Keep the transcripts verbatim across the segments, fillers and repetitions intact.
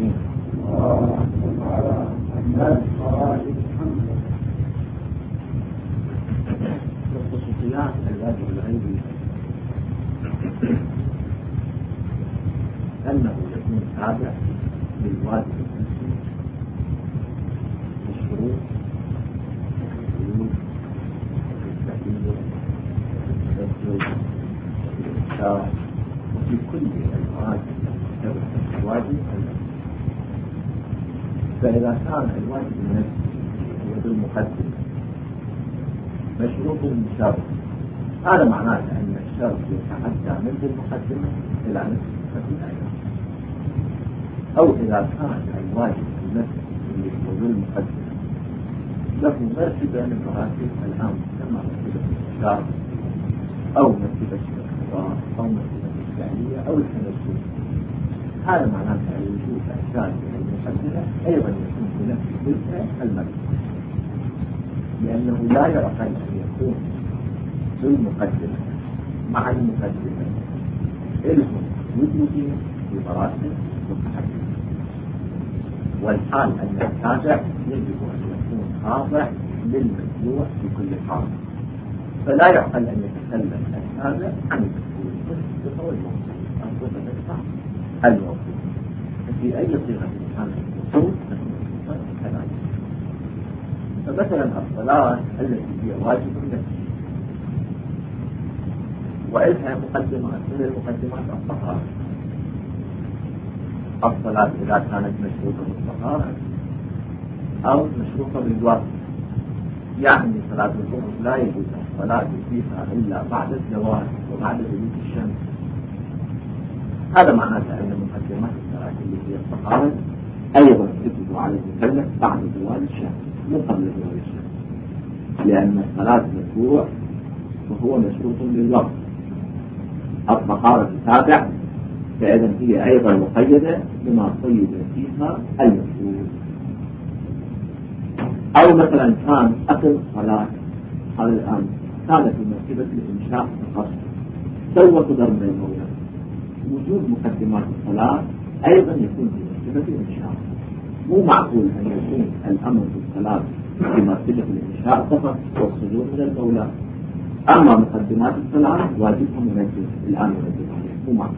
المسلمين. الخصوصيات الواجب العلمي أنه يكون تابع للواجب الأساسي الشروط الحدود التحليل التسجيل الإنشاء وفي كل المراتب التي تبع الواجب الأساسي. فإذا كان الواجب النفسي هو بالمقدمة مشروط مشابه، هذا معناه أن الشرط يتعدى من المقدمة إلى نفس المقدمة أيضا. أو إذا كان الواجب النفسي اللي هو بالمقدمة له مرتبة من مراتب الأمر كما مرتبة الإشارة أو مرتبة الاقتضاء أو مرتبة الفعلية أو التنسل، هذا معناه أن وجود أشياء المقدمة أيضا يكون بنفس تلك المرتبة، لأنه لا يعقل أن يكون في المقدمة مع المقدمة إلهم وجودين في مراتب متحددة، والحال أن التابع يجب أن يكون خاضع للمتبوع في كل حال، فلا يعقل أن يتكلم التابع عن المتبوع بصفة الموصول أو بصفة الموصول. في أي صيغة كان الموصول تكون كذلك. فمثلا الصلاة التي هي واجب نفسي وإلها مقدمات من المقدمات الطهارة. الصلاة إذا كانت مشروطة بالطهارة أو مشروطة بالوقت، يعني صلاة الظهر لا يجوز الصلاة فيها إلا بعد الزوال وبعد غروب الشمس، هذا معناته أن مقدمات الصلاة اللي هي الطهارة أيضا تجب على المكلف بعد زوال الشمس من قبل زوال الشمس، لأن الصلاة مشروع وهو مشروط بالوقت. الطهارة تابع، فإذا هي أيضا مقيدة بما قيد فيها المشروط. أو مثلا كان أقل صلاة على الآن كانت في مرتبة الإنشاء فقط سوى قدر من المولى، وجود مقدمات الصلاة أيضا يكون في مرتبة الإنشاء. مو معقول أن يكون الأمر بالصلاة في مرتبة الإنشاء فقط والصدور من المولى، أما مقدمات الصلاة واجبها منزل الآن منزل عليه، مو معقول.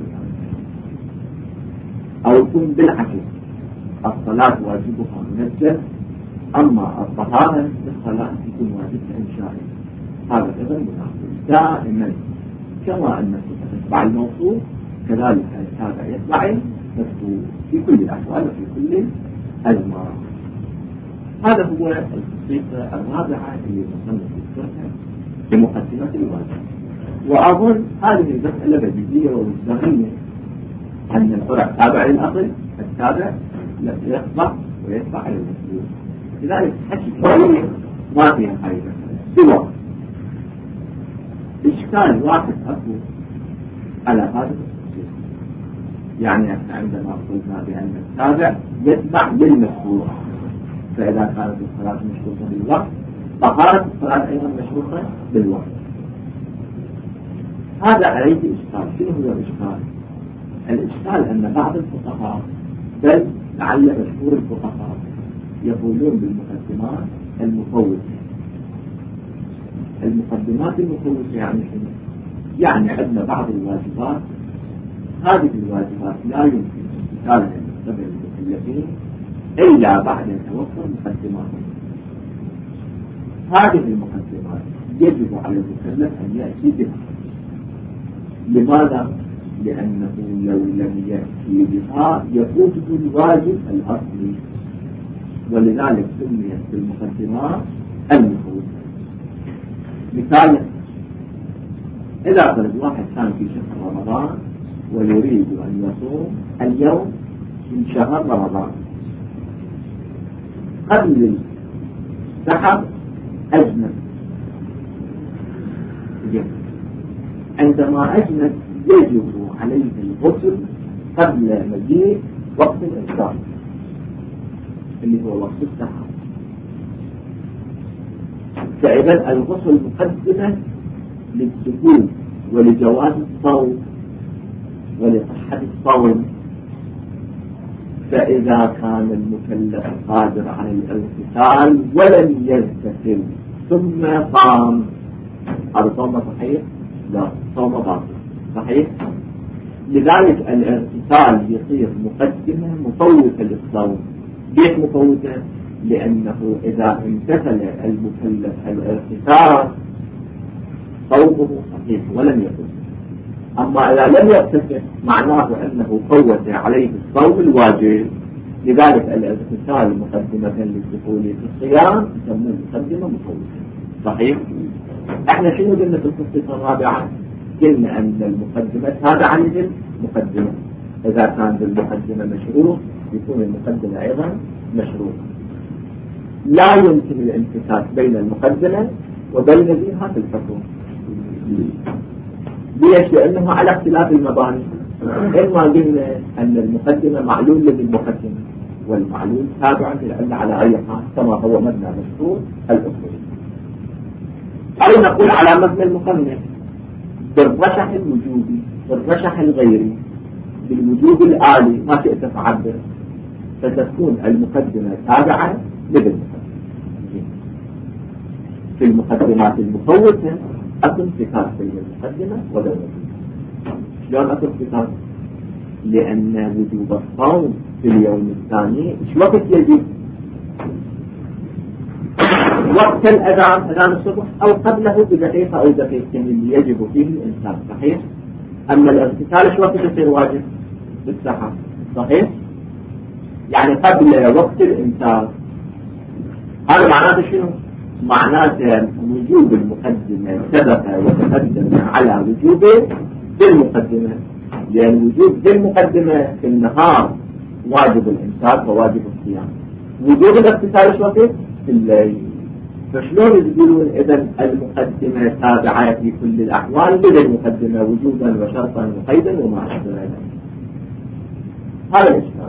أو يكون بالعكس، الصلاة واجبها منزل أما الطهارة بالصلاة يكون واجبها إنشائي، هذا أيضا مناسب. دائما كما أن تتبع الموصول كذلك التابع يتبع المذكور في كل الأحوال وفي كل الأزمان. هذا هو الخصيصة الرابعة اللي نصنف ذكرها في مقدمة الواجب. وأظن هذه المسألة بديهية ومستغنية أن الفرع تابع للأصل، التابع يخضع ويتبع للمسؤول، لذلك حكي كثير ما فيها حاجة سوى إشكال واحد أكو على هذا الخصوص. يعني احنا عندما قلنا بأن التابع يتبع للمسؤول، فإذا كانت الصلاة مشروطة بالوقت طهارة الصلاة أيضا مشروطة بالوقت. هذا عليه إشكال. شنو هو الإشكال؟ الإشكال أن بعض الفقهاء بل لعل مشهور الفقهاء يقولون بالمقدمات المفوتة. المقدمات المفوتة يعني شنو؟ يعني عندنا بعض الواجبات، هذه الواجبات لا يمكن استقالها من قبل المكلفين إلا بعد أن توفر مقدمات. هذه المقدمات يجب على المكلف أن يأتي بها. لماذا؟ لأنه لو لم يأتي بها يفوته الواجب الأصلي، ولذلك سميت بالمقدمات المفوتة. مثال، إذا فرض واحد كان في شهر رمضان ويريد أن يصوم اليوم من شهر رمضان، قبل السحر أجنب، عندما أجنب يجب عليه الغسل قبل مجيء وقت الإفطار اللي هو وقت السحر. فإذا الغسل مقدمة للدخول ولجواز الصوم ولصحة الصوم. فإذا كان المكلف قادر على الاغتسال ولم يغتسل ثم صام، هذا صوم صحيح؟ لا، صوم باطل. صحيح؟ لذلك الاغتسال يصير مقدمة مفوتة للصوم. ليش مفوتة؟ لأنه إذا امتثل المكلف الاغتسال صومه صحيح ولم يكن. أما إذا لم يغتسل معناه أنه فوت عليه الصوم الواجب. لذلك الاغتسال مقدمة للدخول في الصيام يسمونه مقدمة مفوتة. صحيح؟ احنا شنو قلنا في القصة الرابعة؟ قلنا أن المقدمة تابعة للمقدمة. إذا كان بالمقدمة مشروط يكون المقدمة أيضا مشروط. لا يمكن الانفكاك بين المقدمة وبين ذيها في الحكم. ليش؟ لأنه على اختلاف المباني. إما قلنا أن المقدمة معلول للمقدمة والمعلول تابع للعلة على أي حال كما هو مبنى مشروط الأصول. أو نقول على مبنى المقنن بالرشح الوجوبي بالرشح الغيري بالوجوب الآلي ما شئت تعبر، فتكون المقدمة تابعة للمقدمة. في المقدمات المفوتة أكو انفكاك بين المقدمة وبين شلون أكو انفكاك؟ لأن وجوب الصوم في اليوم الثاني ايش وقت يجب؟ وقت الأذان، أذان الصبح أو قبله بدقيقة أو دقيقتين اللي يجب فيه الإنسان. صحيح؟ أما الاغتسال ايش وقت يصير واجب؟ بالسحر. صحيح؟ يعني قبل وقت الإنسان. هذا معناته شنو؟ معناته وجوب المقدمة سبق وتقدم على وجوبه بالمقدمة، لأن وجوب بالمقدمة في النهار واجب الإمساك وواجب الصيام. وجوب الاغتسال ايش وقت؟ في الليل. فشلون يقولون إذن المقدمة تابعة في كل الأحوال للمقدمة وجوبا وشرطا وقيدا وما أشبه ذلك؟ هذا الإشكال.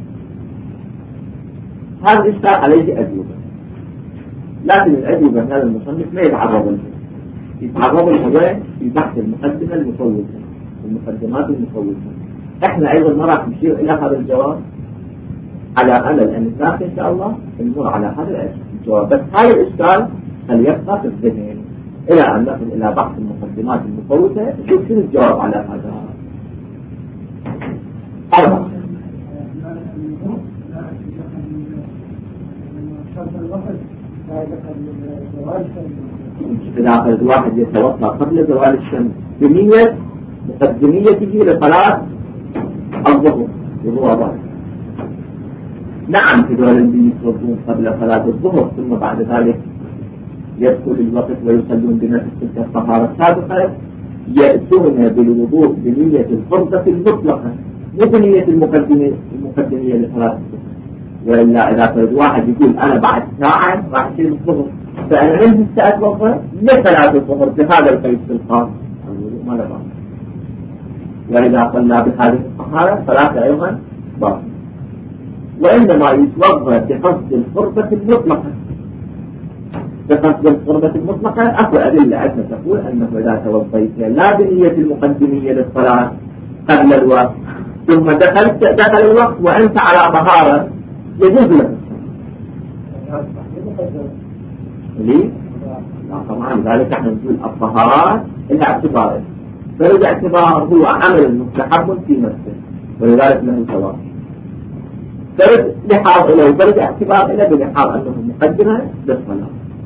هذا الإشكال عليه أجوبة، لكن الأجوبة هذا المصنف ما يتعرض له، يتعرض له في بحث المقدمة المفوتة المقدمات المفوتة. احنا أيضا نرى نشير إلى هذا الجواب على أمل أن نتلاقي إن شاء الله نمر على هذا الجواب. بس هذا الإشكال خليبقى في الذهن إلى أن نصل إلى بحث المقدمات المفوتة نشوف شنو الجواب على هذا. أربعة إذا الواحد يتوقع قبل زوال الشمس بنية مقدميته لصلاة الظهر وهو نعم في دول اللي يصلون قبل صلاة الظهر ثم بعد ذلك يدخل الوقت ويصلون بنفس تلك الطهارة السابقة يأتون بالوضوء بنية الفرضة المطلقة مو بنية المقدمية المقدمية لصلاة الظهر. وإلا إذا فرد واحد يقول أنا بعد ساعة راح أصير الظهر فأنا من سأتوضأ لصلاة الظهر بهذا القيد في الخاص ما له باطل. وإذا صلى بهذه الطهارة صلاة أيضا باطل. وإنما يتوضأ بقصد الفرضة المطلقة. بقصد الفرضة المطلقة أكو أدلة عندنا تقول أنه إذا توضيت لا بنية المقدمية للصلاة قبل الوقت ثم دخلت دخل الوقت وأنت على طهارة يجوز لك. ليه؟ لا طبعا ذلك احنا نقول الطهارات لها اعتبار، فالاعتبار هو عمل مستحب في نفسه ولذلك له ثواب. فرد لحاظ له فرد اعتبار له بلحاظ انه مقدمه للصلاه.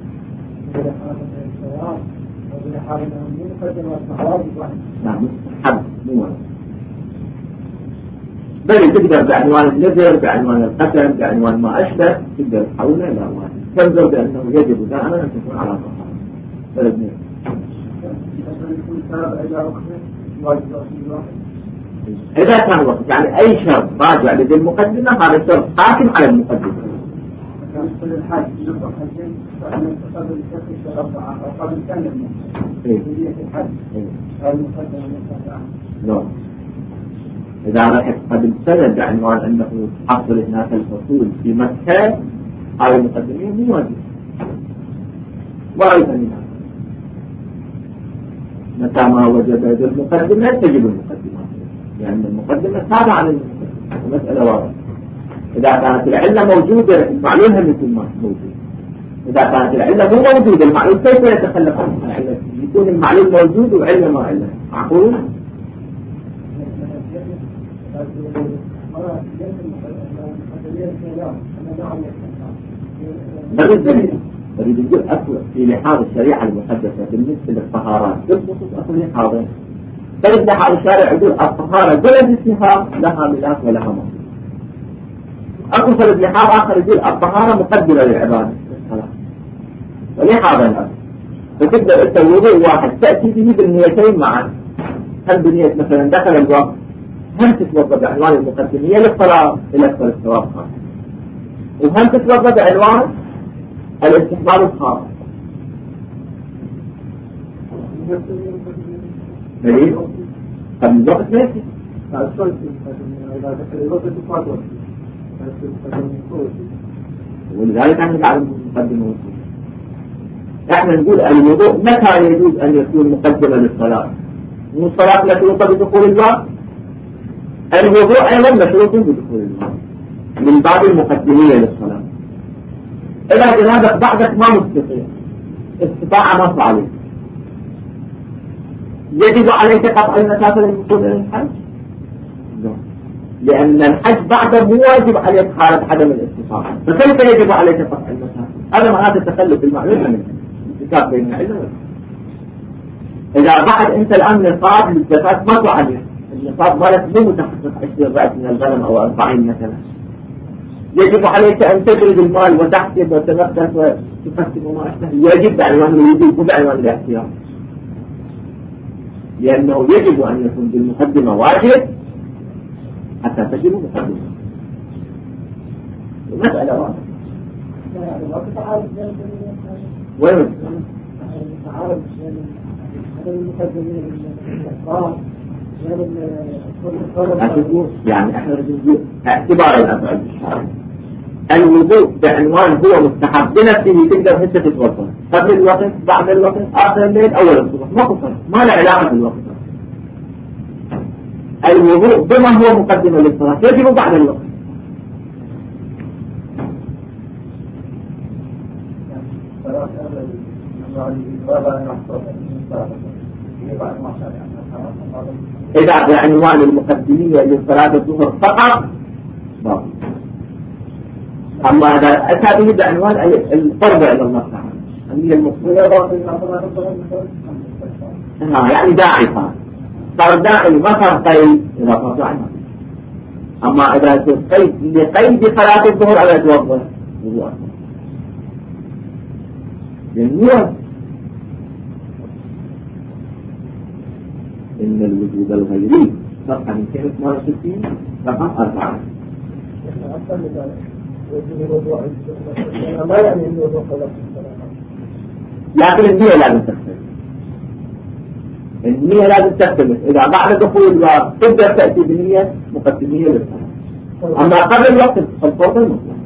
نعم مستحب مو واجب. بل تقدر بعنوان النذر بعنوان القسم بعنوان ما أشبه تقدر تحوله إلى واجب تنظر بأنه يجب دائما أن تكون على طهارة. فلدنا إذا كان وقت يعني أي شرط راجع لدى المقدمة هذا الشرط حاكم على المقدمة. نعم إذا رحت قبل سنة بعنوان أنه حصل هناك الفصول في مكة هذا المقدمية مو واجب وأيضا هناك متى ما وجد المقدمة تجب المقدمة لأن يعني المقدمة تابعة للمقدمة مسألة واضحة. إذا كانت العلة موجودة المعلول هم يكون موجود. إذا كانت العلة مو موجودة المعلول كيف يتخلف عن العلة؟ يكون المعلول موجود وعلة ما علة. معقول؟ بريد بريد يقول أصل في لحاظ الشريعة المقدسة بالنسبة للطهارات بالخصوص أصل لحاظه. بريد لحاظ الشارع يقول الطهارة بلا انتهاء لها ملاك ولها مصير. أصل فرد لحاظ آخر يقول الطهارة مقدمة للعبادة ولحاظ الأصل. فتقدر أنت وضوء واحد تأتي به بالنيتين معا. هل بنية مثلا دخل الوقت هم تتوضأ بعنوان المقدمية للصلاة إلى أكثر الثواب خاص، وهم تتوضأ بعنوان الاستحباب الخاص. دليل قبل الوقت ليس ولذلك احنا نعلم المقدمة. احنا نقول الوضوء متى يجوز ان يكون مقدمة للصلاة؟ مو الصلاة مشروطة بدخول الوقت، الوضوء ايضا مشروط بدخول الوقت من باب المقدمية للصلاة. اذا جنابك بعدك ما مستطيع استطاعة نص عليك، يجب عليك قطع المسافة للوصول الى الحج؟ لأن الحج بعده مو واجب عليك حالة عدم الاستطاعة، فكيف يجب عليك قطع المسافة؟ هذا معناته التخلف المعلوم من الاتفاق بين العلم. إذا بعد أنت الآن نصاب للزكاة ما تعلم، النصاب مالك مو متحقق عشرين رأس من الغنم أو أربعين مثلا، يجب عليك أن تدرج المال وتحسب وتنقص وتقسم وما أشبه. يجب بعنوان الوجوب مو بعنوان الاحتياط، لأنه يجب أن يكون بالمقدمة واجب حتى تجب مقدمة. المسألة واضحة. وين يعني احنا نقول اعتبار الأفعال بالشارع. الوضوء بعنوان هو مستحب بنفسه، تقدر انت تتوضا قبل الوقت بعد الوقت آخر الليل أول الصبح ما قصر، ما له علاقة بالوقت. الوضوء بما هو مقدمة للصلاة يجب بعد الوقت. إذا بعنوان المقدمية للصلاة الظهر فقط باطل. أما إذا أتى به بعنوان القرب إلى الله تعالى هي المقصودة يعني داعي صار صار داعي ما صار قيد إذا قطع. أما إذا قيد لقيد صلاة الظهر على توضأ وضوء لأنه إن الوجود الغيري صفحة من كلمة مرة ستين رقم أربعة. ما يعني إنه وضوء قبل الصلاة، لكن النية لازم تختلف. النية لازم تختلف. إذا بعد دخول الوقت تقدر تأتي بنية مقدمية للصلاة، أما قبل الوقت الفرض المطلق.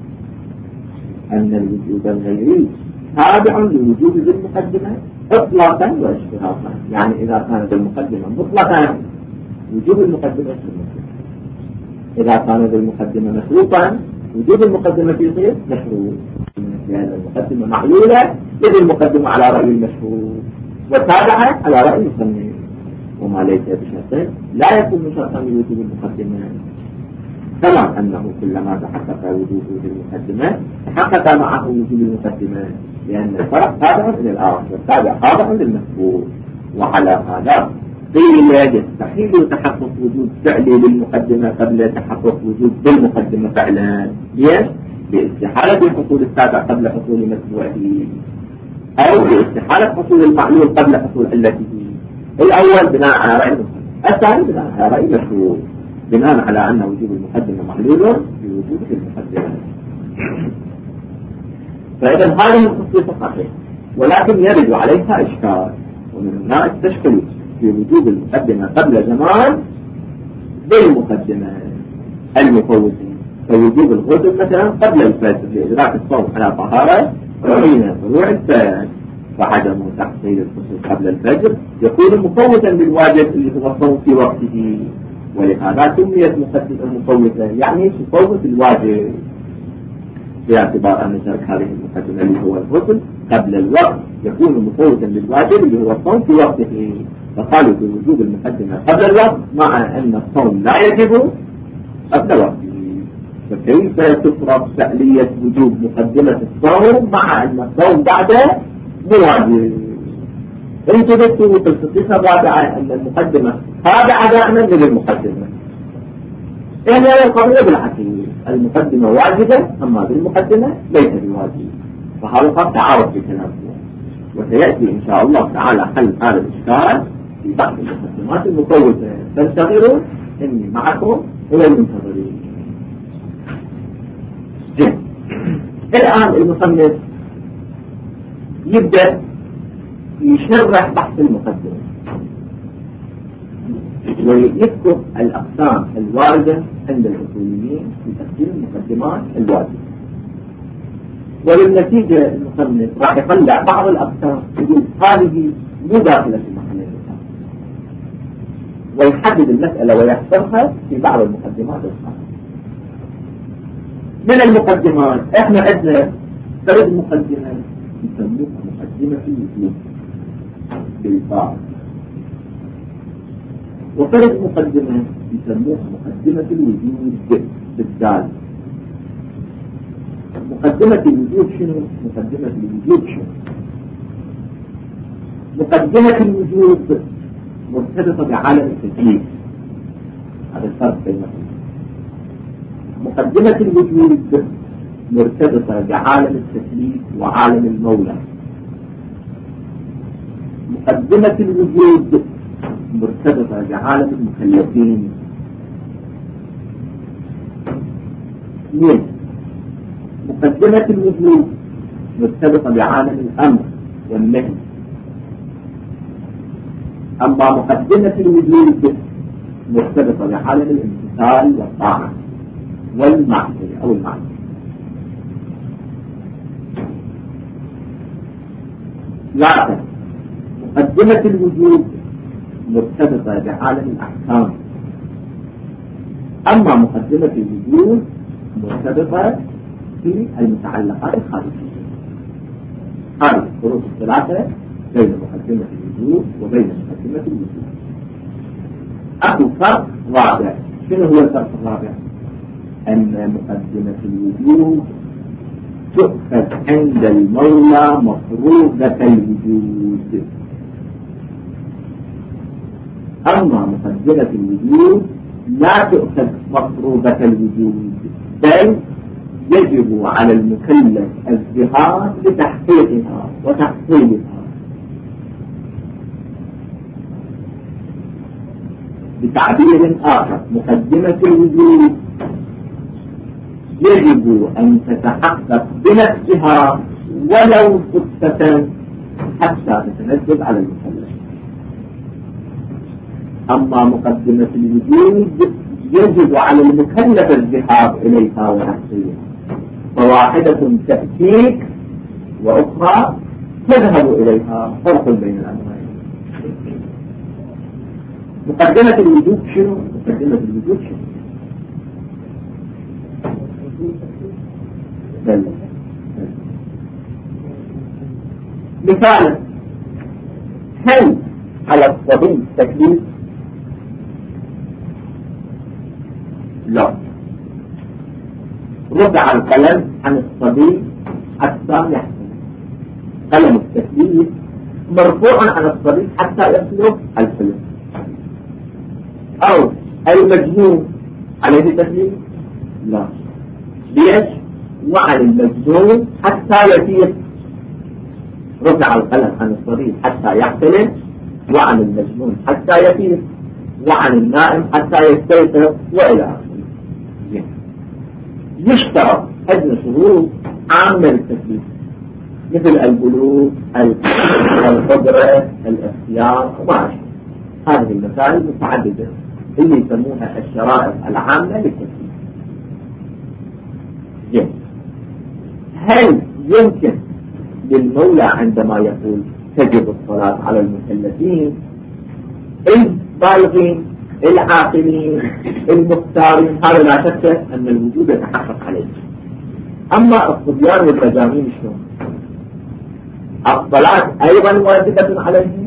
أن الوجود الغيري تابع لوجود المقدمة إطلاقا واشتراطا. يعني إذا كانت المقدمة مطلقا وجود المقدمة مطلقا، إذا كانت المقدمة مشروطا وجود المقدمة في غير مشروط. لأن المقدمة معلولة إذ المقدمة على رأي المشروط وتابعة على رأي المصنف، وما ليس بشرط لا يكون شرطا لوجود المقدمة. كما أنه كلما تحقق وجود المقدمة تحقق معه وجود المقدمة، لأن الفرق تابع إلى الآخر والتابع تابع للمشروط. وعلى هذا قيل يستحيل تحقق وجود فعلي للمقدمة قبل تحقق وجود بالمقدمة فعلا. ليش؟ باستحالة حصول التابع قبل حصول متبوعه، أو باستحالة حصول المعلول قبل حصول علته. الأول بناء على رأي المصنف، الثاني بناء على رأي المشروط بناء على أن وجود المقدمة معلول بوجود المقدمة. فإذا هذه الخصوصية صحيحة، ولكن يرد عليها إشكال، ومن هنا تشكل في وجود المقدمة قبل زمان بالمقدمة المفوتة، فوجود الغسل مثلا قبل الفجر لإدراك الصوم على طهارة حين طلوع الفجر، فعدم تحصيل الغسل قبل الفجر يكون مفوتا بالواجب اللي هو الصوم في وقته. ولهذا سميت مقدمة مفوتة، يعني تفوت الواجب، باعتبار أن ترك هذه المقدمة اللي هو الغسل قبل الوقت يكون مفوتا للواجب اللي هو الصوم في وقته. فقالوا في وجوب المقدمة قبل الوقت مع أن الصوم لا يجب قبل وقته. فكيف تفرض فعلية وجوب مقدمة الصوم مع أن الصوم بعده مواجب؟ انتوا بتقولوا في الخصيصة الرابعة أن المقدمة تابعة دائما للمقدمة. إحنا القضية بالعكس، المقدمة واجبة أما بالمقدمة ليس بواجب، فهذا قد تعارض في كلامنا، وسيأتي إن شاء الله تعالى حل هذا الإشكال في بعض المقدمات المفوتة. فانتظروا إني معكم وللمنتظرين. الآن المصنف يبدأ يشرح بحث المقدمة ويذكر الأقسام الواردة عند الأصوليين في تقسيم المقدمات الواردة، وللنتيجة المصنف راح يطلع بعض الأقسام يقول هذه مو داخلة في محل النقاش، ويحدد المسألة ويحصرها في بعض المقدمات الخاصة. من المقدمات احنا عندنا ثلاث مقدمات يسموها مقدمة الوجود بالباء، وثلاث مقدمة يسموها مقدمة الوجود بالدال. مقدمة الوجود شنو؟ مقدمة الوجود شنو؟ مقدمة الوجود مرتبطة بعالم التكليف، هذا الفرق بينهم. مقدمة الوجود مرتبطة بعالم التكليف وعالم المولى. مقدمة الوجود مرتبطة بعالم المكلفين. اثنين، مقدمة الوجود مرتبطة بعالم الأمر والنهي. أما مقدمة الوجود مرتبطة بعالم الامتثال والطاعة والمعصية أو المعصية. ثلاثة، مقدمة الوجود مرتبطة بعالم الأحكام. أما مقدمة الوجود مرتبطة في المتعلقات الخارجية. هذه الفروق الثلاثة بين مقدمة الوجود وبين مقدمة الوجود. أكو فرق رابع. شنو هو الفرق الرابع؟ أن مقدمة الوجود تؤخذ عند المولى مفروضة الوجود، أما مقدمة الوجود لا تؤخذ مفروضة الوجود، بل يجب على المكلف الجهاد لتحقيقها وتحصيلها. بتعبير آخر، مقدمة الوجود يجب أن تتحقق بنفسها ولو صدفة حتى تتنزل على المكلف. أما مقدمة الوجود يجب على المكلف الذهاب إليها وتحصيلها، فواحدة تأتيك وأخرى تذهب إليها، فرق بين الأمرين. مقدمة الوجود شنو؟ مقدمة الوجود شنو؟ بل. مثال، هل على الصبي تكليف؟ لا. رفع القلم عن الصبي حتى يحصل. قلم التكليف مرفوع عن الصبي حتى يصل الحلم. أو المجنون عليه تكليف؟ لا. ليش؟ وعن المجنون حتى يفيق. رفع القلم عن الصبي حتى يحتلم، وعن المجنون حتى يفيق، وعن النائم حتى يستيقظ، وإلى آخره. يشترط أدنى شروط عامة للتكليف مثل البلوغ، القدرة، الاختيار وما أشبه. هذه المسائل متعددة اللي يسمونها الشرائط العامة للتكليف. هل يمكن للمولى عندما يقول تجب الصلاة على المكلفين البالغين العاقلين المختارين، هذا لا شك أن الوجود يتحقق عليه. أما الصبيان والمجانين شلون؟ الصلاة أيضا واجبة عليهم؟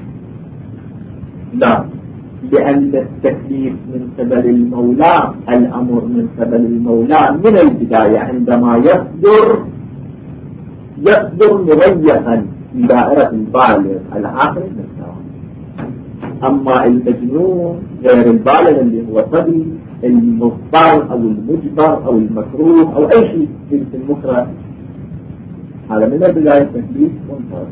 لا، لأن التكليف من قبل المولى، الأمر من قبل المولى من البداية عندما يصدر يصدر مضيقا في دائرة البالغ العاقل المختار. أما المجنون غير البالغ اللي هو صبي، المضطر أو المجبر أو المكروه أو أي شيء في المكره، هذا من البداية التكليف منفرد.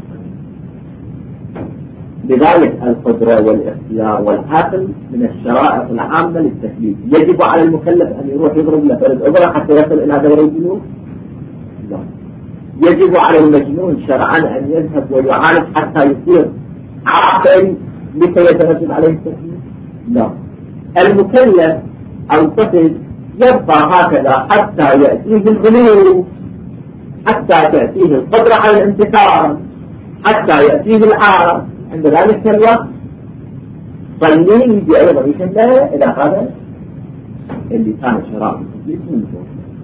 لذلك القدرة والاختيار والعقل من الشرائط العامة للتكليف. يجب على المكلف أن يروح يضرب له فرد أبرة حتى يصل إلى دور الجنون؟ لا. يجب على المجنون شرعا أن يذهب ويعالج حتى يصير عاقل لكي يتنزل عليه التكليف؟ لا. المكلف الطفل يبقى هكذا حتى يأتيه البلوغ، حتى تأتيه القدرة على الانتقال، حتى يأتيه العار. عند ذلك الوقت صلي بأيضا يشنه إلى هذا اللي كان شرائع التكليف من فوق.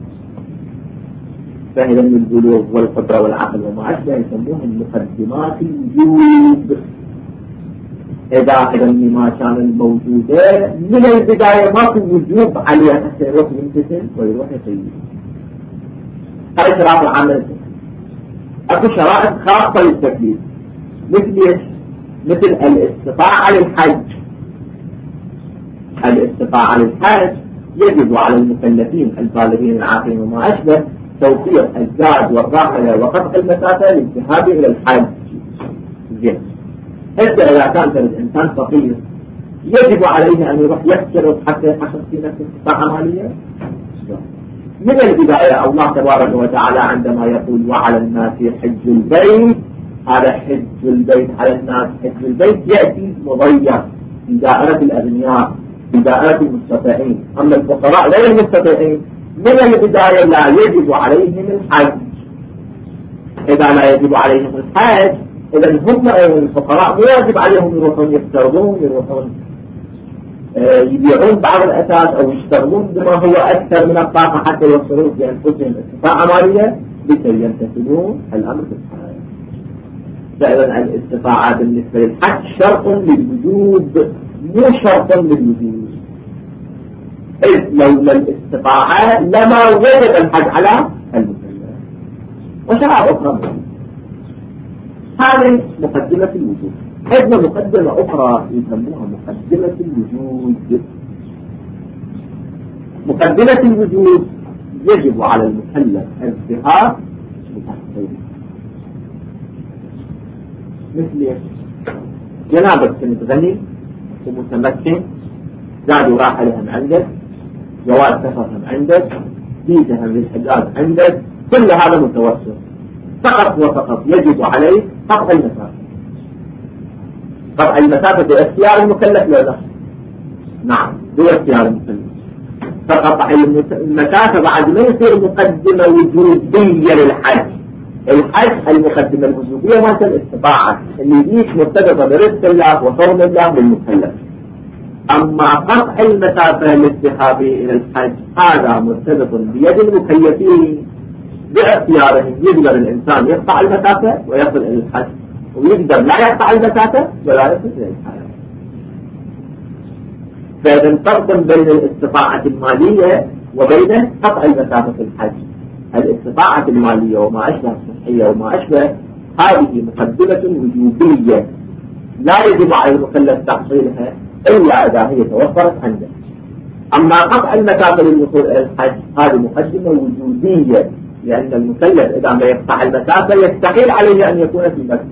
فإذا البلوغ والقدرة والعقل وما أشبه يسموهم مقدمات الوجود. إذا إذا ما كان الموجودة من البداية ما في وجوب عليه حتى يروح يمتثل ويروح يسير. هذه شرائط العمل. أكو شرائط خاصة للتكليف، مثل إيش؟ مثل الاستطاعة للحج. الاستطاعة للحج يجب على المكلفين البالغين العاقلين وما أشبه توفير الزاد والراحلة وقطع المسافة للذهاب إلى الحج. زين. حتى إذا كان الإنسان فقير يجب عليه أن يروح يفترض حتى يحقق في نفسه استطاعة مالية؟ من البداية الله تبارك وتعالى عندما يقول وعلى الناس حج البيت، هذا حج البيت على الناس، حج البيت يأتي مضيق في دائرة الأغنياء، في دائرة المستطيعين. أما الفقراء غير المستطيعين من البداية لا يجب عليهم الحج. إذا لا يجب عليهم الحج إذا هم الفقراء مو واجب عليهم يروحون يفترضون، يروحون يبيعون بعض الأساس أو يشتغلون بما هو أكثر من الطاقة حتى يوصلون بأنفسهم استطاعة مالية لكي يمتثلون الأمر بالحج. فإذا الاستطاعة بالنسبة للحج شرط للوجود مو شرط للوجود. إذ لولا الاستطاعة لما وجب الحج على المكلف. وشرائع أخرى. هذه مقدمة الوجود. عندنا مقدمة أخرى يسموها مقدمة الوجود. مقدمة الوجود يجب على المكلف الذهاب لتحصيله. مثل جنابك كنت غني ومتمكن، زادوا راحلهم عندك، جواز سفرهم عندك، فيزهم للحجاز عندك، كل هذا متوسط. فقط وفقط يجب عليه قطع المسافة. قطع المسافة باختيار المكلف لا لا؟ نعم باختيار المكلف. فقطع المسافة بعد ما يصير مقدمة وجودية للحج. الحج المقدمة الوجودية مالت الاستطاعة اللي يجيك مرتبطة برزق الله وفضل الله للمكلف. أما قطع المسافة للذهاب إلى الحج هذا مرتبط بيد المكلفين باختيارهم. يقدر الإنسان يقطع المسافة ويصل إلى الحج، ويقدر لا يقطع المسافة ولا يصل إلى الحج. فإذا فرق بين الاستطاعة المالية وبين قطع المسافة في الحج. الاستطاعة المالية وما أشبه الصحية وما أشبه هذه مقدمة وجودية لا يجب على المكلف تحصيلها إلا إذا هي توفرت عنده. أما قطع المسافة للوصول إلى الحج هذه مقدمة وجودية، لأن المكلف إذا ما يقطع المسافة يستحيل عليه أن يكون في مكة.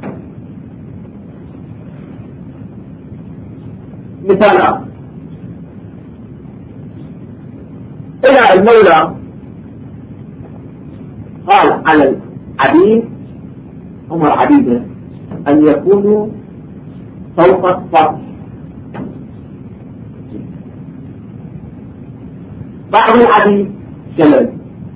مثال إذا المولى قال على العبيد أمر عبيده أن يكونوا فوق السطح. بعض العبيد شلل،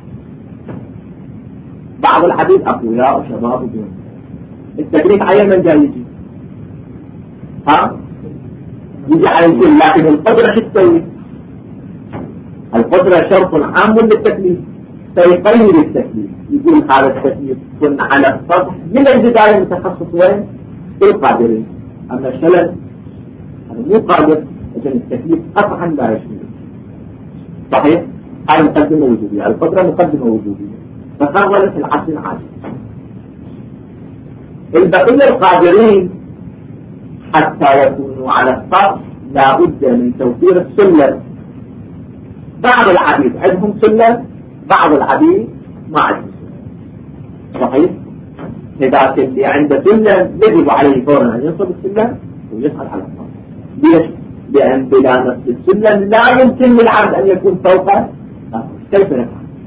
بعض العبيد أقوياء وشباب ودون. التكليف عليه من جاي يجي؟ ها؟ يجي على الكل، لكن القدرة شو تسوي؟ القدرة شرط عام للتكليف، سيقيد التكليف، يقول هذا التكليف كن على السطح من البداية متخصص وين؟ القادرين. أما الشلل هذا مو قادر، إذن التكليف قطعا لا يشمل. صحيح؟ هذه مقدمة وجودية، القدرة مقدمة وجودية، فخرجت العصر العاشر. البقية القادرين حتى يكونوا على السطح لا بد من توفير السلم. بعض العبيد عندهم سلم، بعض العبيد ما عندهم سلم. صحيح؟ إذا اللي عنده سلم يجب عليه فورا أن ينصب السلم ويصعد على السطح. ليش؟ لأن بلا نصب السلم لا يمكن للعبد أن يكون فوقه. كيف يفعل؟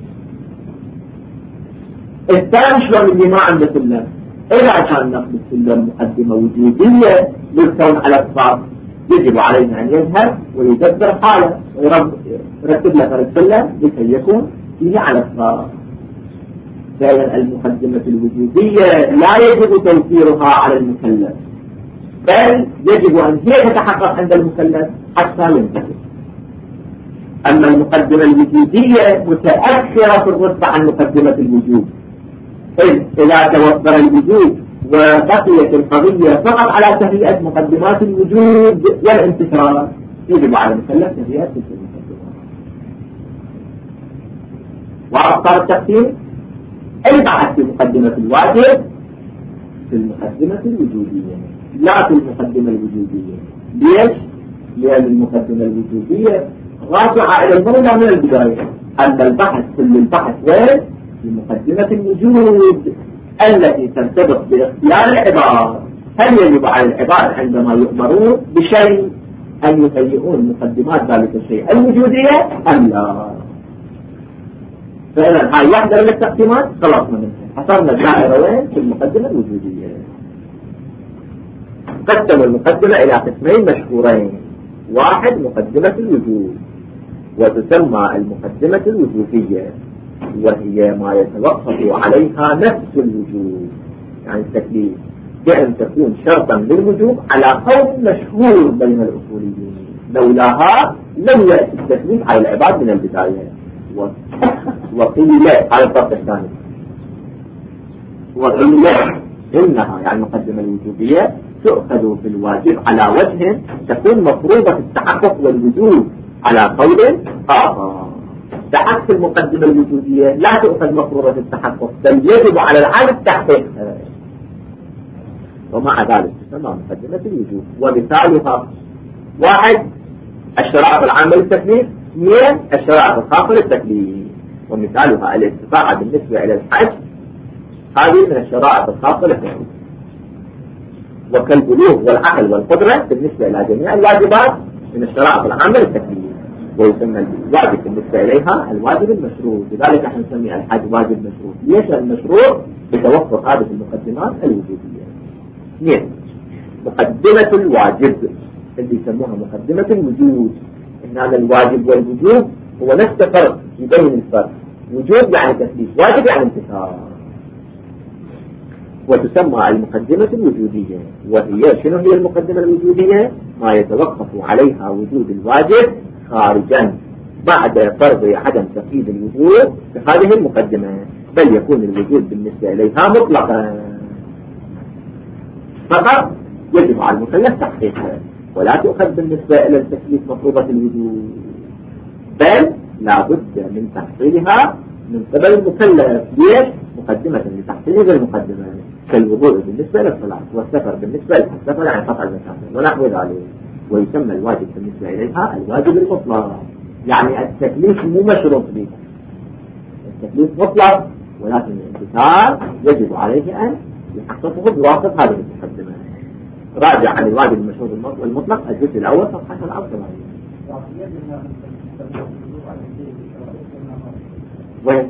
الثاني شلون اللي ما عنده سلم؟ إذا كان نصب السلم مقدمة وجودية للكون على السطح يجب عليه أن يذهب ويدبر حاله ويرتب له السلم لكي يكون فيه على السطح. فإذا المقدمة الوجودية لا يجب توفيرها على المكلف، بل يجب أن هي تتحقق عند المكلف حتى ينتهي. أما المقدمة الوجودية متأخرة في الرتبة عن مقدمة الوجود، إذ إذا توفر الوجود وبقيت القضية فقط على تهيئة مقدمات الوجود والانتشار يجب على المكلف تهيئة تلك المقدمات. وأختار التقسيم البحث في مقدمة الواجب في المقدمة الوجودية لا في المقدمة الوجودية. ليش؟ لأن المقدمة الوجودية راجعة إلى المولى من البداية. أما البحث كل البحث وين؟ في مقدمة الوجود التي ترتبط باختيار العباد. هل يجب على العباد عندما يؤمرون بشيء أن يهيئون مقدمات ذلك الشيء الوجودية أم لا؟ فإذا هاي واحدة من التقسيمات خلصنا منها، حصلنا الدائرة وين؟ في المقدمة الوجودية. قسم المقدمة إلى قسمين مشهورين، واحد مقدمة الوجود، وتسمى المقدمة الوجودية، وهي ما يتوقف عليها نفس الوجود، يعني التكليف بأن تكون شرطا للوجود على قول مشهور بين الأصوليين، لولاها لم يأتي التكليف على العباد من البداية. وقيل على الطرف الثاني وقيل إنها يعني المقدمة الوجودية تؤخذ في الواجب على وجه تكون مفروضة التحقق والوجود على قول آخر. بعكس المقدمة الوجودية لا تؤخذ مفروضة التحقق، بل يجب على العالم تحقيقها، ومع ذلك تسمى مقدمة الوجود. ومثالها واحد الشرائط العامة للتكليف، اثنين الشرائط الخاصة للتكليف. ومثالها الاستطاعة بالنسبة إلى الحج، هذه من الشرائط الخاصة للتكليف. وكالبلوغ والعقل والقدرة بالنسبة إلى جميع الواجبات من الشرائط العامة للتكليف. ويسمى الواجب بالنسبة إليها الواجب المشروط، لذلك نحن نسمي الحج واجب مشروط. ليش المشروط؟ بتوفر هذه المقدمات الوجودية. اثنين مقدمة الواجب اللي يسموها مقدمة الوجود. إن هذا الواجب والوجود هو نفس فرق، يبين الفرق. وجود يعني تكليف، واجب يعني انتصار. وتسمى المقدمة الوجودية، وهي شنو هي المقدمة الوجودية؟ ما يتوقف عليها وجود الواجب خارجا بعد فرض عدم تقييد الوجود بهذه المقدمة، بل يكون الوجود بالنسبة إليها مطلقا فقط يجب على المكلف تحقيقها، ولا تؤخذ بالنسبة إلى التكليف مفروضة الوجود، بل لا بد من تحصيلها من قبل المكلف. ليش؟ مقدمة لتحصيل المقدمة، كالوضوء بالنسبة للصلاة، والسفر بالنسبة لها السفر يعني قطع المسافة ونحو ذلك. ويسمى الواجب بالنسبة إليها الواجب المطلق، يعني التكليف مو مشروط به، التكليف مطلق، ولكن الامتثال يجب عليه أن يحققه بواسطة هذه المقدمة. راجع عن الواجب المشروط والمطلق الجزء الأول صفحة الأول. وين؟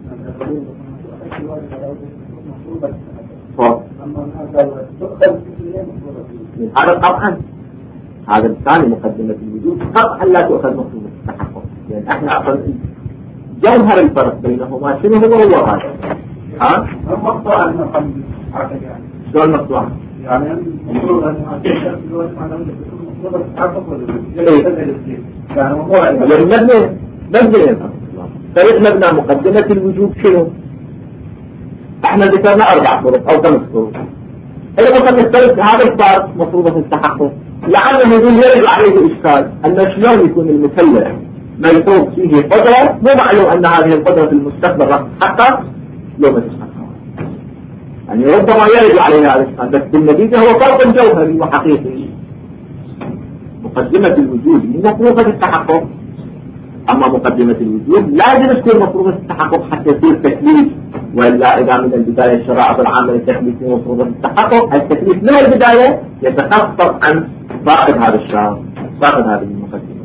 هذا طبعا هذا الثاني مقدمة الوجود قطعا لا تؤخذ مفروضة التحقق، لأن احنا أصلا جوهر الفرق بينهما شنو هو هو هذا. ها؟ المقطوع المقام شو المقطوع؟ يعني المفروض أن يكون يعني موضوع المبنى مبنى طريق مبنى مقدمة الوجوب شنو؟ احنا ذكرنا اربع طرق او خمس طرق. اذا مثلا نختلف هذا الفرق مفروضة التحقق لعله يقول يرد عليه اشكال ان شلون يكون المكلف ملحوظ فيه قدرة مو معلوم ان هذه القدرة في المستقبل راح تتحقق لو ما تتحقق. يعني ربما يرد عليه هذا الاشكال بس بالنتيجة هو فرق جوهري وحقيقي. مقدمة الوجود مفروضة التحقق، اما مقدمة الوجود لازم تكون مفروضة التحقق حتى يصير تكليف، وإلا إذا من البداية الشرائع العامة للتكليف مفروضة التحقق التكليف من البداية يتخفف عن صاحب هذا الشرط صاحب هذه المقدمة.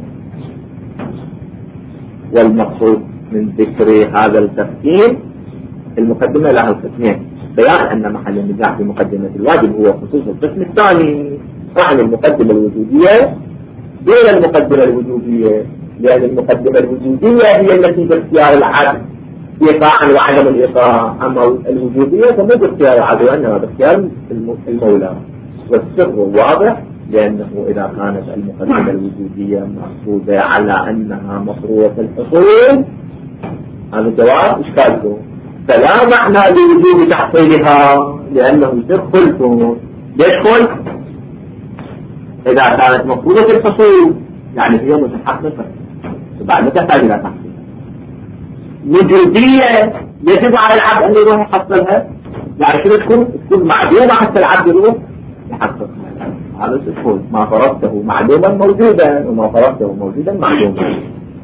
والمقصود من ذكر هذا التفكير المقدمة لها القسمين، بيان أن محل النزاع في مقدمة الواجب هو خصوص القسم الثاني عن المقدمة الوجودية دون المقدمة الوجودية، لأن المقدمة الوجودية هي التي باختيار العبد إيقاعا وعدم الإيقاع، أما الوجودية فمو باختيار العبد وإنما باختيار المولى. والسر واضح لأنه إذا كانت المقدمة الوجودية مقصودة على أنها مفروضة الحصول هذا الجواب إشكالته، فلا معنى لوجوب تحصيلها لأنه يصير خلفه. ليش خلف؟ إذا كانت مفروضة الحصول يعني هي متحققة بعد ما تحتاج إلى تحصيل. وجودية يجب على العبد أن يروح يحصلها، يعني شنو تكون؟ تكون معلومة حتى العبد يروح يحققها. هذا تقول ما فرضته معلوما موجودا وما فرضته موجودا معلوما.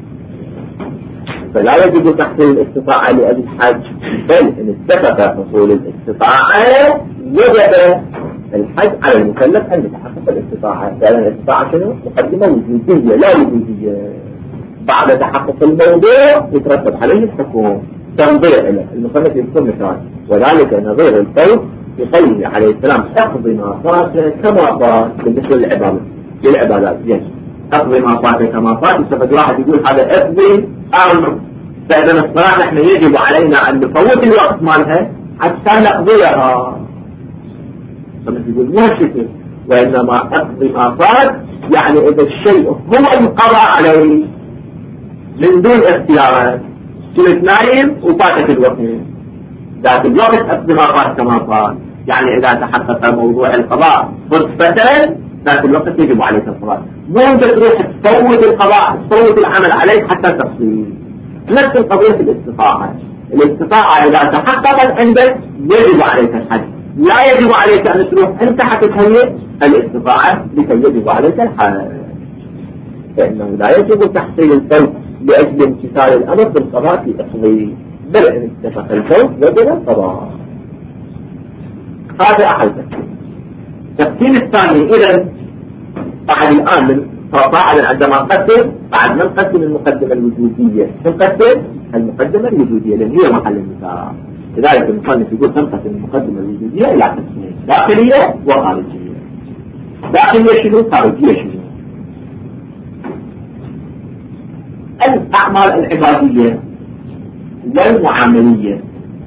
فلا يجب تحصيل الاستطاعة لأجل الحج، بل إن اتفق حصول الاستطاعة وجب الحج على المكلف أن يتحقق الاستطاعة، لأن الاستطاعة شنو؟ مقدمة وجودية لا وجودية. بعد تحقق الموضوع يترتب عليه الحكم. تنظير إلى المصنف يذكر مثال وذلك نظير الفوز في قوله عليه السلام اقضي ما فات كما فات بالنسبة للعبادات للعبادات يعني اقضي ما فات كما فات. يستفاد واحد يقول هذا اقضي أمر، فإذا الصلاة نحن يجب علينا أن نفوت الوقت مالها حتى نقضيها. فمثل يقول مو هالشكل، وإنما اقضي ما فات يعني إذا الشيء هو القضاء عليه من دون اختيارات، كنت نايم وفاتك الوقت ذات الوقت اقضي ما فات كما فات، يعني إذا تحقق موضوع القضاء صدفة ذات الوقت يجب عليك القضاء. مو أنت تروح تفوت القضاء تفوت العمل عليك حتى تصير. نفس القضية في الاستطاعة، الاستطاعة إذا تحققت عندك يجب عليك الحج، لا يجب عليك أن تروح أنت حتى تهيئ الاستطاعة لكي يجب عليك الحج، فإنه لا يجب تحصيل الفوت لأجل امتثال الأمر بالقضاء في أصله، بل إن اتفق الفوت وجب القضاء. هذا أحد تفكير. التفكير الثاني إذا بعد الآن من بعد عندما نقسم بعد ما نقسم المقدمة الوجودية نقسم المقدمة الوجودية لأن هي محل النزاع. لذلك المصنف يقول تنقسم المقدمة الوجودية إلى قسمين داخلية وخارجية. داخلية شنو؟ خارجية شنو؟ الأعمال العبادية والمعاملية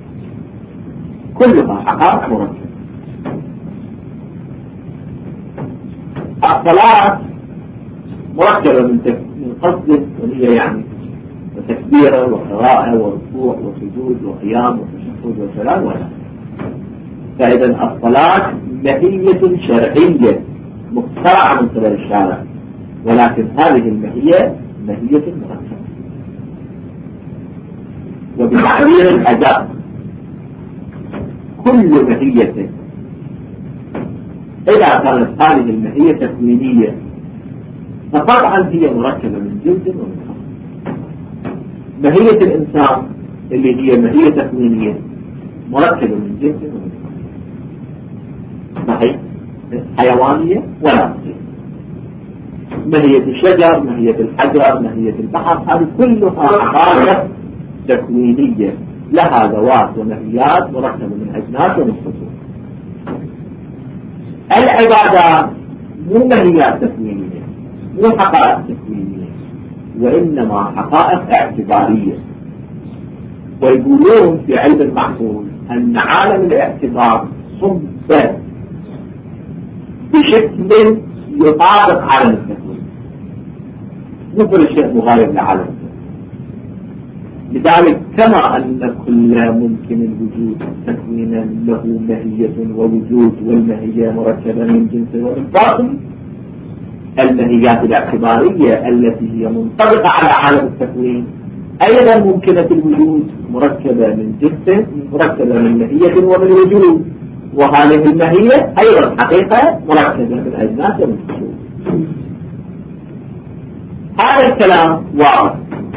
كلها حقائق مركبة. الصلاة مركبة من من قصد وهي يعني وتكبيرة وقراءة وركوع وسجود وقيام وتشهد وسلام ولا. فإذا الصلاة ماهية شرعية مخترعة من قبل الشارع، ولكن هذه الماهية ماهية مركبة. وبتعبير الأداء كل ماهية إذا كانت هذه الماهية تكوينية فطبعا هي مركبة من جنس ومن خلق. ماهية الإنسان اللي هي ماهية تكوينية مركبة من جنس ومن خلق، صحيح؟ حيوانية ولا ماهية. ماهية الشجر، ماهية الحجر، ماهية البحر، هذه كلها حقائق تكوينية لها ذوات وماهيات مركبة من أجناس ومن خصوص. العبادة مو ماهيات تكوينية مو حقائق تكوينية وإنما حقائق اعتبارية. ويقولون في علم المعقول أن عالم الاعتبار صب بشكل يطابق عالم التكوين، مو كل شيء مغاير لعالم التكوين. لذلك كما أن كل ممكن الوجود تكوينا له ماهية ووجود، والماهية مركبة من جنس ومن باطل، الماهيات الاعتبارية التي هي منطبقة على عالم التكوين أيضا ممكنة الوجود مركبة من جنس، مركبة من ماهية ومن وجود، وهذه الماهية أيضا حقيقة مركبة من أجناس ومن وجود. هذا الكلام واضح.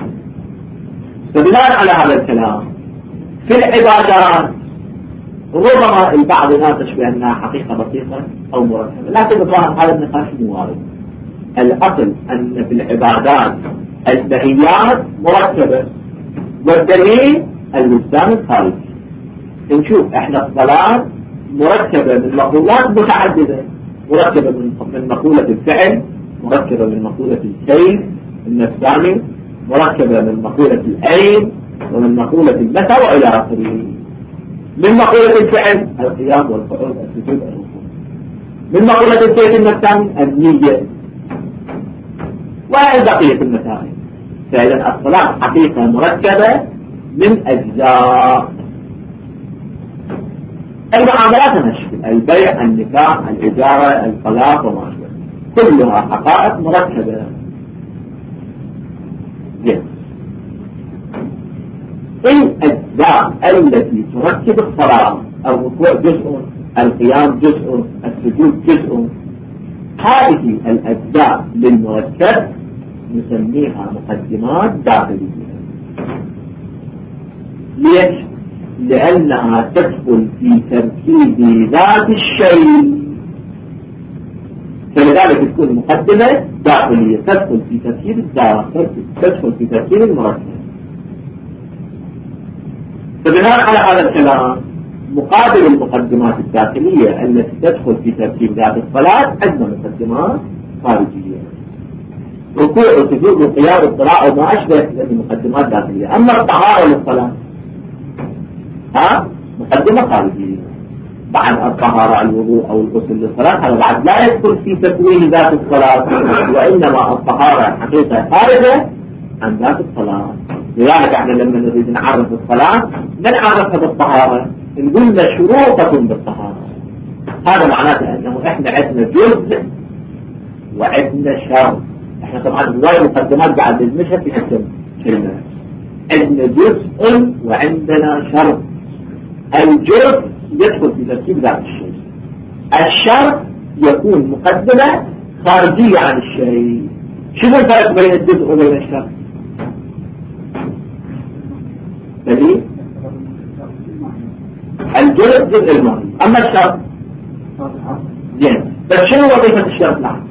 فبناء على هذا الكلام في العبادات ربما البعض يناقش بأنها حقيقة بسيطة أو مركبة، لكن بظاهر هذا النقاش مو وارد. الأصل أن في العبادات البهيات مركبة، والدليل الوجدان الخارجي. نشوف احنا الصلاة مركبة من مقولات متعددة، مركبة من مقولة الفعل، مركبة من مقولة الكيف النفساني، مركبة من مقولة العين، ومن مقولة المتى وإلى آخره. من مقولة الفعل القيام والقعود السجود الركوع، من مقولة الكيف النفساني النية، وإلى بقية المسائل. فإذا الصلاة حقيقة مركبة من أجزاء. المعاملات نشكل البيع، النكاح، الإجارة، الطلاق وما أشبه، كلها حقائق مركبة. جيد. الأجزاء التي تركب الصلاة، الركوع جزء، القيام جزء، السجود جزء، هذه الأجزاء للمركب نسميها مقدمات داخلية. ليش؟ لأنها تدخل في تركيب ذات الشيء، فلذلك تكون مقدمة داخلية تدخل في تركيب الذات، تدخل في تركيب المركب. فبناء على هذا الكلام مقابل المقدمات الداخلية التي تدخل في تركيب ذات الصلاة عندنا مقدمات خارجية، ركوع وسجود وقيام والقراءة وما أشبه هذه مقدمات داخلية. أما الطهارة للصلاة ها مقدمة خارجية. بعد الطهارة الوضوء أو الغسل للصلاة هذا بعد لا يدخل في تكوين ذات الصلاة، وإنما الطهارة حقيقة خارجة عن ذات الصلاة. لذلك احنا لما نريد نعرف الصلاة نعرفها بالطهارة، نقول مشروطة بالطهارة. هذا معناته أنه احنا عندنا جزء وعندنا شرط. احنا طبعا هواي مقدمات بعد نزمشها في حسن كلمة. عندنا جزء وعندنا شرط. الجزء يدخل في تركيب ذات الشيء، الشرط يكون مقدمة خارجية عن الشيء. شنو الفرق بين الجزء وبين الشرط؟ دليل الجزء جزء الماضي، أما الشرط زين. بس شنو وظيفة الشرط؟ نعم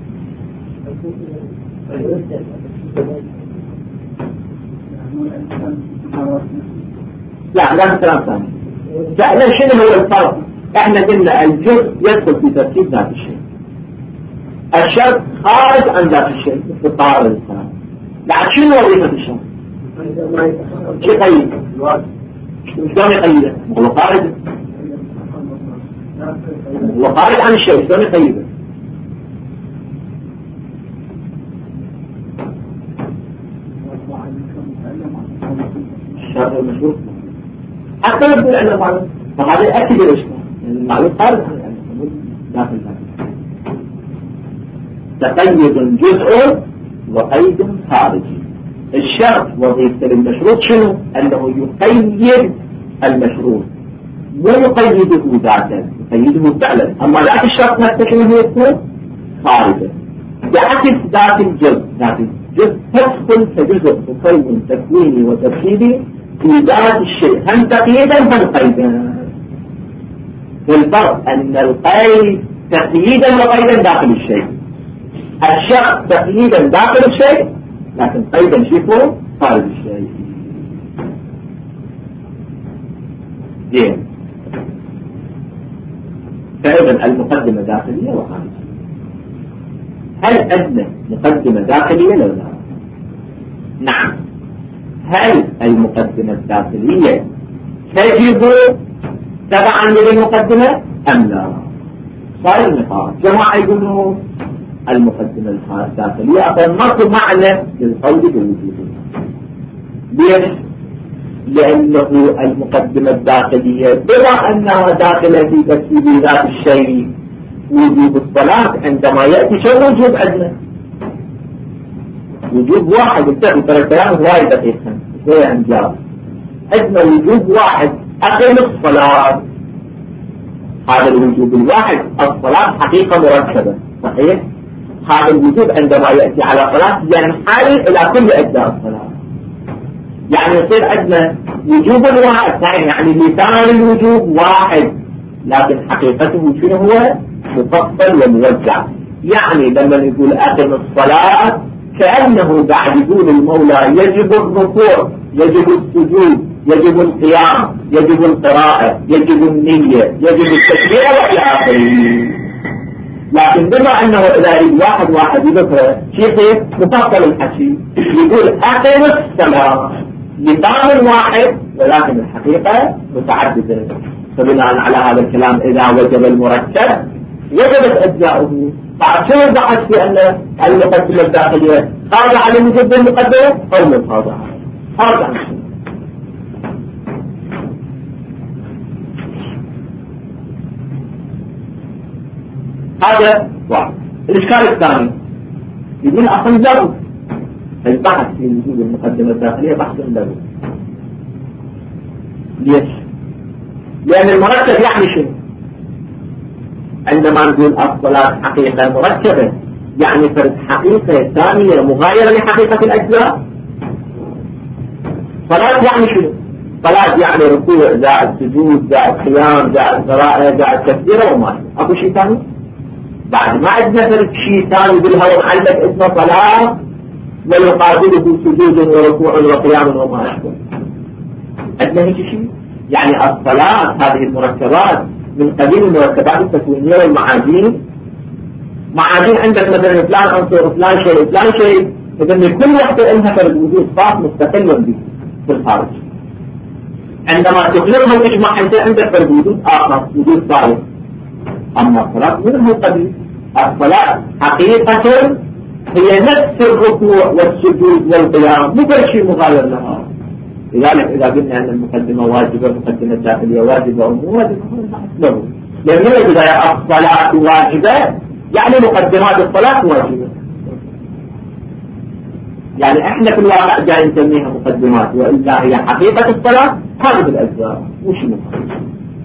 لا لا كلام ثاني. لا شنو هو الفرق؟ احنا قلنا الجزء يدخل في تركيب ذات الشيء، الشرط خارج عن ذات الشيء مثل الطهارة للصلاة. لا شنو وظيفة الشرط؟ شو يقيد؟ شلون يقيده؟ هو خارج، هو خارج عن الشيء، شلون يقيده؟ الشرط المشروط حتى يبدو العلم معلوم، فهذا يأكد الإشكال، يعني المعلوم خارج عن العلم داخل ذلك. تقيد جزء وقيد خارجي. الشرط وظيفة المشروط شنو؟ أنه يقيد المشروط، مو يقيده ذاتا، يقيده فعلا. أما ذات الشرط نفسه شنو هو يكون؟ خارجا. بعكس ذات الجزء، ذات الجزء تدخل كجزء مكون تكويني وتركيبي في ذات الشيء، هم تقييدا هم قيدا. والفرق أن القيد تقييدا وقيدا داخل الشيء، الشرط تقييدا داخل الشيء لكن قيدا شيكو خارج الشيء. زين. فإذا المقدمة داخلية وخارجية. هل عندنا مقدمة داخلية لو لا؟ نعم. هل المقدمة الداخلية تجب تبعا للمقدمة أم لا؟ صار النقاش. جماعة يقولون المقدمة الداخلية فماكو معنى للقول بالوجود. ليش؟ لأنه المقدمة الداخلية بما أنها داخلة في تفسير ذات الشيء وجوب الصلاة عندما يأتي شو وجوب عندنا؟ وجوب واحد انتهي ترى الكلام وايد دقيقا شوية عن جاب عندنا وجوب واحد أقل الصلاة. هذا الوجوب الواحد الصلاة حقيقة مركبة صحيح؟ هذا الوجوب عندما يأتي على صلاة ينحل إلى كل أجزاء الصلاة. يعني يصير عندنا وجوب واحد يعني مثال الوجوب واحد لكن حقيقته شنو هو؟ مفصل وموزع. يعني لما نقول أقم الصلاة كأنه بعد يقول المولى يجب الركوع يجب السجود يجب القيام يجب القراءة يجب النية يجب التكبير وإلى آخره. لكن بما أنه إذا يريد واحد واحد يذكر شيء مفصل الحكي يقول أقم الصلاة مثال واحد ولكن الحقيقة متعددة. فبناء على هذا الكلام إذا وجب المركب وجبت أجزاؤه. بعد شو بحث في أن المقدمة الداخلية خاضعة لوجود المقدمة أو من خاضعة خاضعة. هذا واحد. الإشكال الثاني يقول أصلا له البحث في وجود المقدمة الداخلية بحث له. ليش؟ لأن المركب يعني شيء. عندما نقول الصلاة حقيقة مركبة يعني فرد حقيقة ثانية مغايرة لحقيقة الأجزاء. صلاة يعني شنو؟ صلاة يعني ركوع زائد سجود زائد قيام زائد قراءة زائد تكبير وما أكو شيء ثاني؟ بعد ما عندنا فرد شيء ثاني بالهوى عندك اسمه صلاة ويقابله سجود وركوع وقيام وما أشبه. عندنا هيك شيء؟ يعني الصلاة هذه المركبات من قبيل المركبات التكوينية والمعادين. معادين عندك مثلا فلان عنصر فلان شيء فلان شيء إذن كل واحدة لها فرد وجود خاص مستقل به في الخارج. عندما تخلقها وتجمع أنت عندك فرد وجود آخر وجود صالح. أما الصلاة منه قبيل. الصلاة حقيقة هي نفس الركوع والسجود والقيام مو شيء مغاير لها. لذلك إذا قلنا أن المقدمة واجبة المقدمة الداخلية واجبة أو مو واجبة له. لأن من البداية الصلاة واجبة يعني مقدمات الصلاة واجبة. يعني احنا في الواقع جاي نسميها مقدمات وإلا هي حقيقة الصلاة هذه الأجزاء مش مقدمة.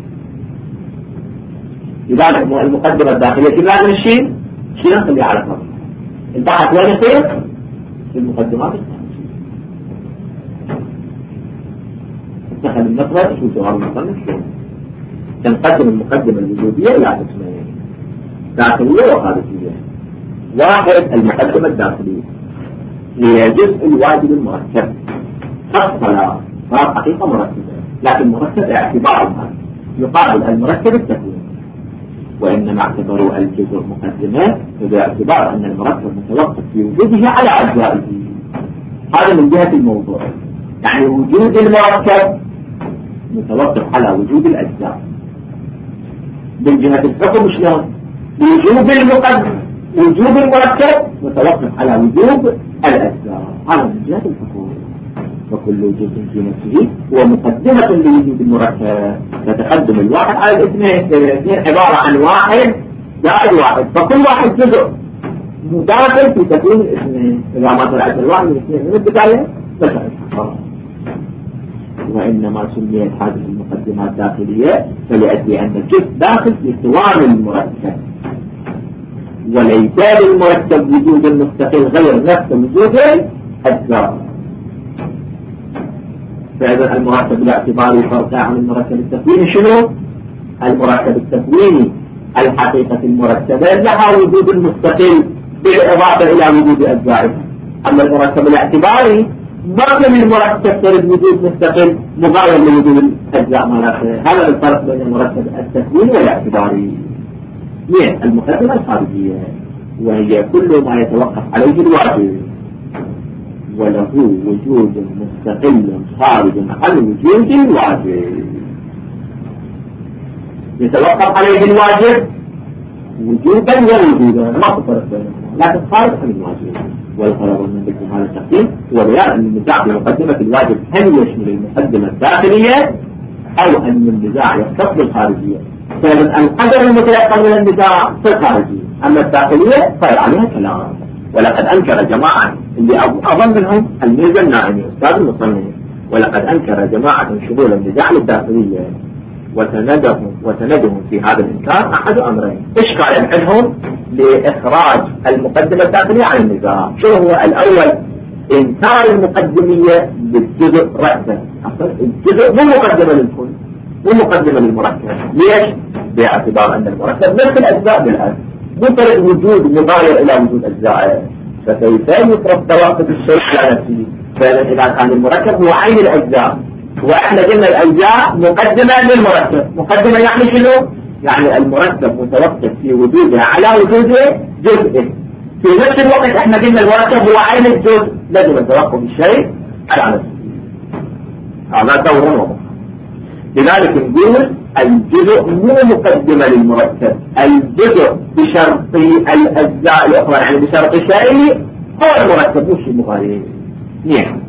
لذلك المقدمة الداخلية كيف لازم الشيء؟ شيء نخلي على فرق. البحث وين يصير؟ في المقدمات الصلاة. دخل المطلب شو سؤال المصنف شو تنقسم المقدمة الوجودية إلى قسمين داخلية وخارجية. واحد المقدمة الداخلية هي جزء الواجب المركب الصلاة صار حقيقة مركبة لكن مركب اعتبارها يقابل المركب التكوين. وإنما اعتبروا الجزء مقدمة باعتبار أن المركب متوقف في وجوده على أجزائه. هذا من جهة الموضوع. يعني وجود المركب متوقف على وجود الأجزاء. من جهة الحكم شلون؟ وجود المقدم وجود المركب متوقف على وجود الأجزاء. هذا من جهة الحكم. وكل جزء في نفسه هو مقدمة لوجود المركب. تتقدم الواحد على الاثنين. الاثنين عبارة عن واحد زائد واحد فكل واحد جزء مداخل في تكوين الاثنين. إذا ما طلعت الواحد من الاثنين من البداية فشعر خلاص. وإنما سميت هذه المقدمات داخلية فلأجل أن الجزء داخل في قوام المركب وليس للمركب وجود مستقل غير نفس وجود الأجزاء. فإذا المركب باعتباره فرق عن المركب التكويني شنو؟ المركب التكويني الحقيقة المركبة لها وجود مستقل بالإضافة إلى وجود أجزائها. أما المركب الاعتباري ما من المركب ترد وجود مستقل مغاير لوجود الأجزاء مالته. هذا الفرق بين المركب التكويني والاعتباري. هي المقدمة الخارجية وهي كل ما يتوقف عليه الواجب وله وجود مستقل خارج عن وجود الواجب. يتوقف عليه الواجب وجودا ووجودا ما فرق بينهما لكن خارج عن الواجب. والغرض من ذكر هذا التقسيم هو بيان أن النزاع في مقدمة الواجب هل يشمل المقدمة الداخلية أو أن النزاع يختص بالخارجية. فمن القدر المتيقن من النزاع في الخارجية، أما الداخلية فير عليها كلام. ولقد أنكر جماعة اللي أظن منهم الميزة الناعمي أستاذ المصنف، ولقد أنكر جماعة شمول النزاع للداخلية وسندهم وسندهم في هذا الإنكار أحد أمرين. إيش كان يمكنهم لإخراج المقدمة الداخلية عن النزاع؟ شو هو الأول؟ إنكار المقدمية بالجزء رأسا. أصلا الجزء مو مقدمة للكل، مو مقدمة للمركب. ليش؟ باعتبار أن المركب نفس الأجزاء بالأسف، مجرد وجود مغاير إلى وجود أجزاء، فكيف يفرض توافق الشيء على نفسه؟ فإذا كان المركب هو عين الأجزاء، وإحنا قلنا الأجزاء مقدمة للمركب. مقدمة يعني شنو؟ يعني المركب متوقف في وجوده على وجوده جزء، في نفس الوقت احنا قلنا المركب هو عين الجزء، لازم نتوقف الشيء على نفسه. هذا دور وضع. لذلك نقول الجزء مو مقدمة للمركب، الجزء بشرط الأجزاء الأخرى، يعني بشرط شيء هو المركب مش المغاير. نعم.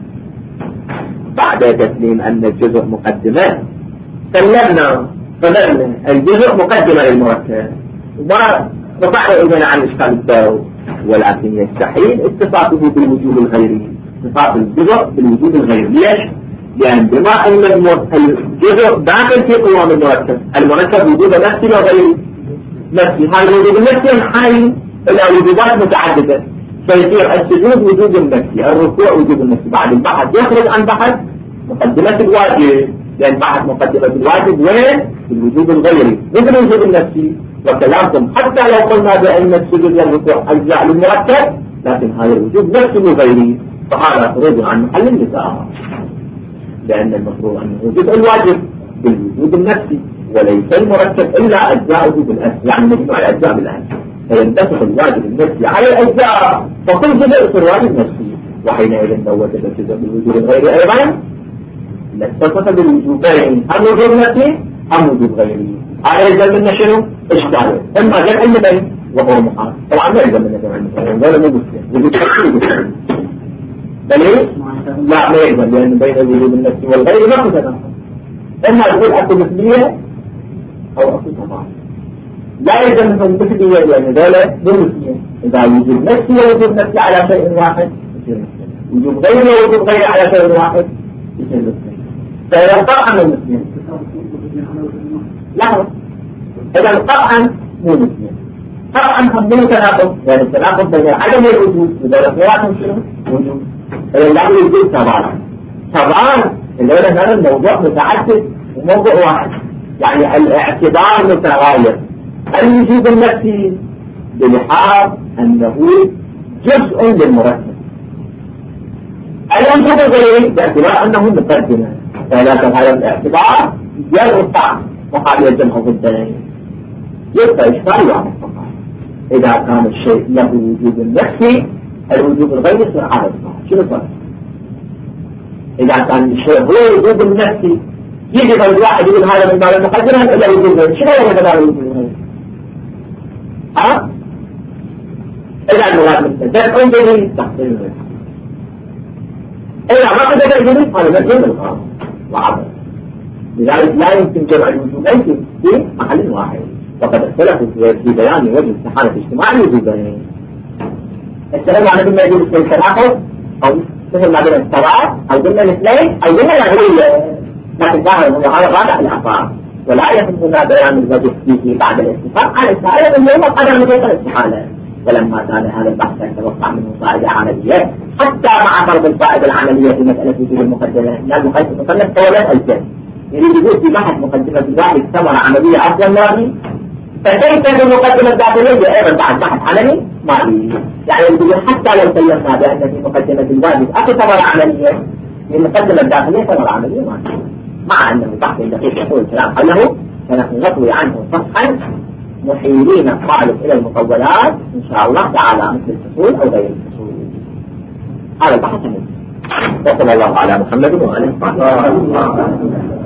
بعد تسليم أن الجزء مقدمة سلمنا فلأن الجزء مقدمة للمركب وما رفعنا إلينا عن إشكال الدور، ولكن يستحيل اتصافه بالوجود الغيري، اتصاف الجزء بالوجود الغيري. ليش؟ لأن بما أن الجزء داخل في قوام المركب، المركب وجود نفسي وغيري نفسي، هذا الوجود النفسي ينحل إلى وجودات متعددة، فيصير السجود وجود النفسي، الركوع وجود النفسي. بعد البحث يخرج عن بحث مقدمة الواجب، لأن بحث مقدمة الواجب وين؟ في الوجود الغيري مثل الوجود النفسي. وكلامكم حتى لو قلنا بأن السجود والركوع أجزاء للمركب، لكن هذا الوجود نفسي وغيري، فهذا خروج عن محل النزاع، لأن المفروض أنه جزء الواجب بالوجود النفسي وليس المركب إلا أجزاؤه بالأسف، يعني مجموع الأجزاء بالأسف، فينتفق الواجب النفسي على الأجزاء فكل جزء في الواجب النفسي. وحينئذ لو وجد جزء بالوجود الغيري أيضا لاتصف بالوجوبين، أم وجود نفسي أم وجود غيري. هذا يلزم منا شنو؟ إشكاله، إما جمع المبين وهو محال، طبعا ما يلزم منا جمع المبين، ولا مو مسلم وجود نفسي دليل؟ لا ما يلزم، لأن بين الوجود النفسي والغيري ما هو تناقض، إما تقول أكو مثلية أو أكو تضاد. لا يلزم منهم مثلية لأن ذولا مو مثلية. إذا وجود نفسي ووجود نفسي على شيء واحد يصير مثلية، وجود غيري ووجود غيري على شيء واحد يصير مثلية. فإذا انقطع من المثلية لا، إذا طبعا مو مثلية، طبعا هم مو تناقض، يعني التناقض بين عدم الوجود وبين خيارهم شنو؟ وجود. فإذا يوجد تضاد، تضاد اللي هو هذا الموضوع متعدد وموضوع واحد، يعني الاعتبار متغاير. الوجود النفسي بلحاظ أنه جزء للمركب، الوجود الغيري باعتبار أنه مقدمة، فإذا كان هذا الاعتبار يرفع وقال يجمع ضدين يبقى إشكال واحد فقط. إذا كان الشيء له وجود نفسي الوجود الغيري يصير عدد واحد. شنو الفرق؟ إذا كان الشيء هو وجود النفسي يجب الواحد يقول هذا من باب المقدمة إلا وجود غيري. شنو هو من باب الوجود الغيري؟ ها؟ إذا المراد من تدفع به تحصيل غيري، إذا ما قدر الجنود هذا مجنون القرار وعبر. لذلك لا يمكن جمع الوجودين في محل واحد، وقد اختلفوا في بيان وجه استحالة اجتماع الوجودين. الكلام عن قلنا يجوز في التناقض أو مثل ما قلنا التضاد أو قلنا الاثنين أو قلنا الأغلية، لكن ظاهر هو هذا رابع الأفعال، ولا يهمنا بيان الوجه فيه بعد الاتفاق على الاستحالة من يوم قدر مجرد الاستحالة. ولما كان هذا البحث يتوقع منه فائدة عملية حتى مع فرض الفائدة العملية في مسألة وجود المقدمة، لأن المخالف مصنف طولت الجن يريد يقول في بحث مقدمة الواحد ثمرة عملية أفضل مرضي، فكيف المقدمة الداخلية أيضا بعد بحث عملي مالي. يعني يقول حتى لو سلمنا بأن في مقدمة الواجب أكو ثمرة عملية، في المقدمة الداخلية ثمرة عملية مالي، مع أن البحث الدقيق يقول الكلام حوله فنحن نطوي عنه صفحا محيلين الطالب إلى المطولات إن شاء الله تعالى مثل الفصول أو غير الفصول. هذا البحث منه. وصلى الله على محمد وعلى آله وصحبه.